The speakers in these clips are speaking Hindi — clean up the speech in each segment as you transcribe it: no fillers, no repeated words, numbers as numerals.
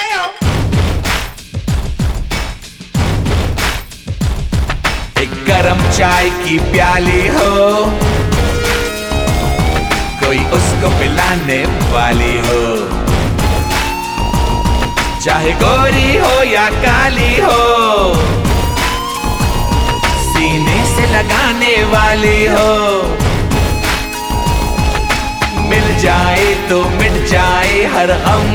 एक गरम चाय की प्याली हो, कोई उसको पिलाने वाली हो, चाहे गोरी हो या काली हो, सीने से लगाने वाली हो। मिल जाए तो मिट जाए हर गम।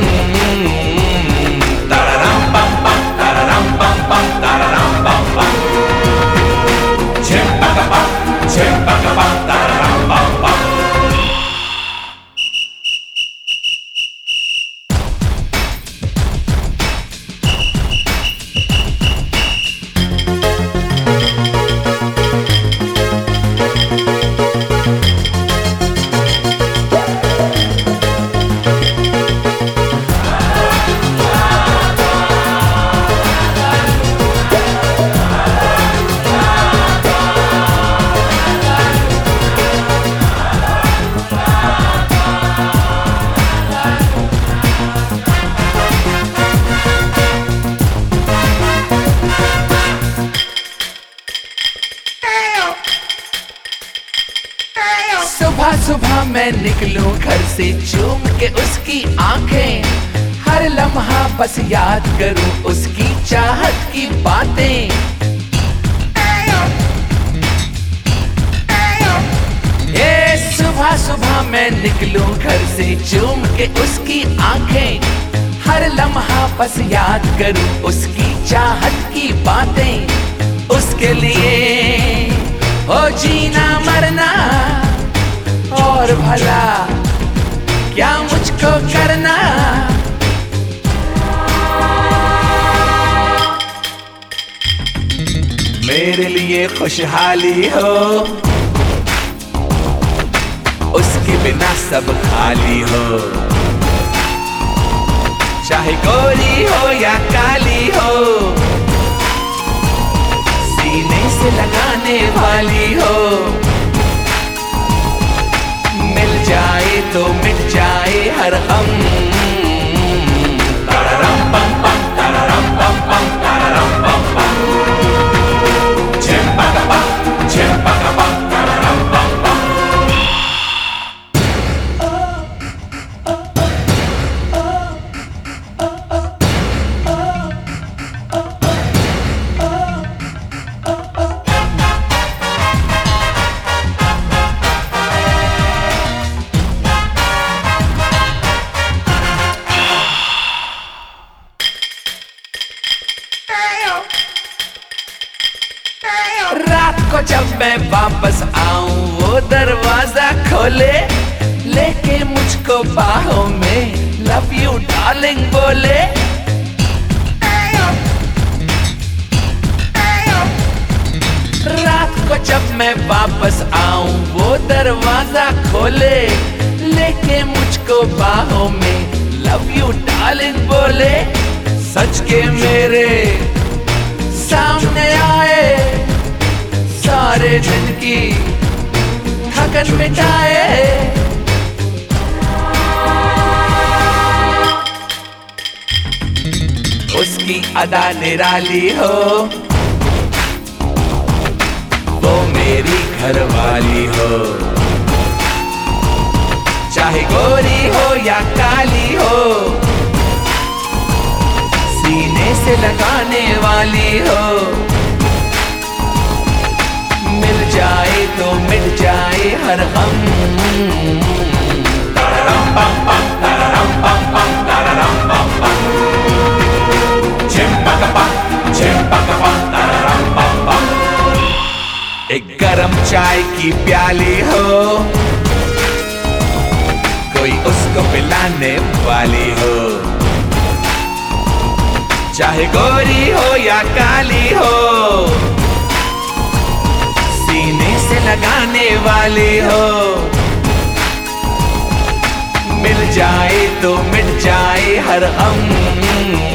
ताराराम पम पम, ताराराम पम पम, ताराराम पम पम, झिम पक पम, ताराराम पम पम। सुबह सुबह मैं निकलूं घर से चूम के उसकी आंखें, हर लम्हा बस याद करूं उसकी चाहत की बातें। ये सुबह सुबह मैं निकलूं घर से चूम के उसकी आंखें, हर लम्हा बस याद करूं उसकी चाहत की बातें। उसके लिए हो जीना मरना और भला क्या मुझको करना। मेरे लिए खुशहाली हो, उसके बिना सब खाली हो, चाहे गोरी हो या काली हो, सीने से लगाने वाली हो। मिल जाए तो मिट जाए हर गम। ताराराम पम पम, ताराराम पम पम, ताराराम पम पम, झिम पक पम, ताराराम पम पम। रात को जब मैं वापस आऊं वो दरवाजा खोले, लेके मुझको बाहों में लव यू डार्लिंग बोले। रात को जब मैं वापस आऊं वो दरवाजा खोले, लेके मुझको बाहों में लव यू डार्लिंग बोले। सच के मेरे सामने आए, सारे दिन की थकन मिटाए। उसकी अदा निराली हो, वो मेरी घरवाली हो, चाहे गोरी हो या काली हो, सीने से लगाने वाली हो। मिल जाए तो मिट जाए हर गम। ताराराम पम पम, ताराराम पम पम, ताराराम पम पम, झिम पक पम, ताराराम पम पम। एक गरम चाय की प्याली हो, कोई उसको पिलाने वाली हो, चाहे गोरी हो या काली हो, सीने से लगाने वाली हो। मिल जाए तो मिट जाए हर गम।